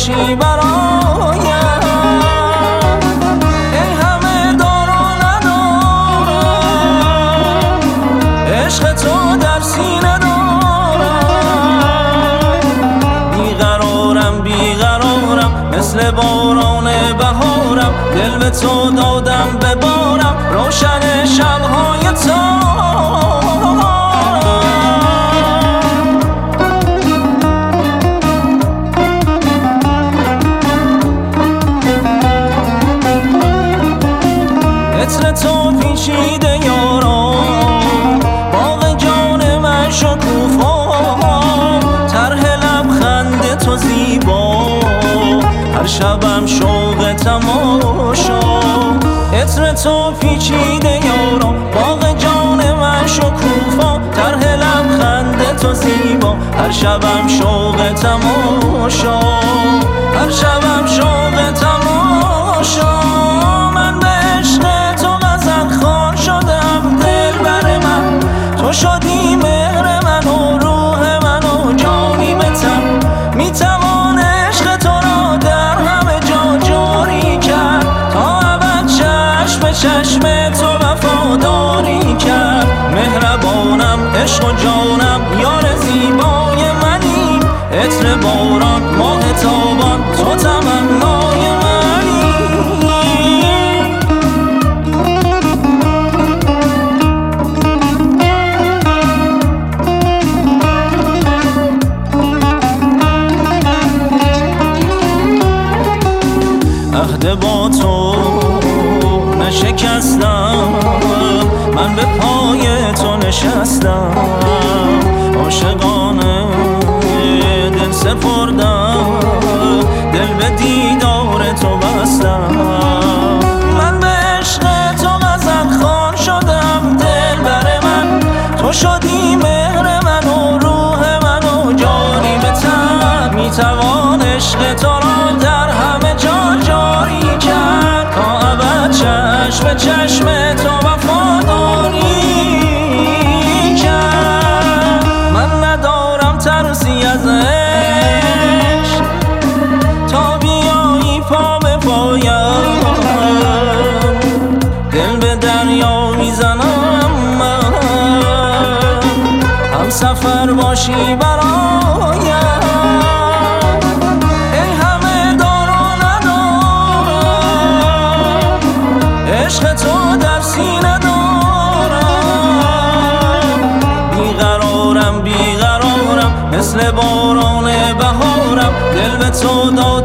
باشی برایم. ای همه دار و ندارم، عشق تو در سینه دارم. بیقرارم مثل باران بهارم، دل به تو دادم ببارم، روشن شب‌های تارم. عطر تو پیچیده یاران، باغ جان من شکوفا، طرح لبخند تو زیبا، هر شبم شوق تماشا. عطر تو پیچیده یاران، باغ جان من شکوفا، طرح لبخند تو زیبا، هر شبم شوق تماشا، هر شبم شوق تماشا. من به عشق تو غزل خوان شدم، دلبر من تو شدی، مهر من و روح من و جانی به تن. میتوان عشق تو را در همه جا جاری کرد، تا ابد چشم به چشم تو وفاداری کرد. مهربانم عشق و جانم، یار زیبای منی، عطر باران ماه تابان تو تمنای منی. عهد با تو نشکستم، من به پای تو نشستم، عاشقانه دل سپردم، دل به دیدار تو بستم. من به عشق تو غزل خوان شدم، دلبر من تو شدی، مهر من و روح من و جانی به تن. میتوان عشق تو را در همه جا جاری کرد، تا ابد چشم به چشم تو وفاداری کرد. من ندارم ترسی از عشق، تا بیایی پا به پایم، دل به دریا میزنم من، هم سفر باشی برایم. عشق تو در سینه دارم، بیقرارم مثل باران بهارم، دل به تو دارم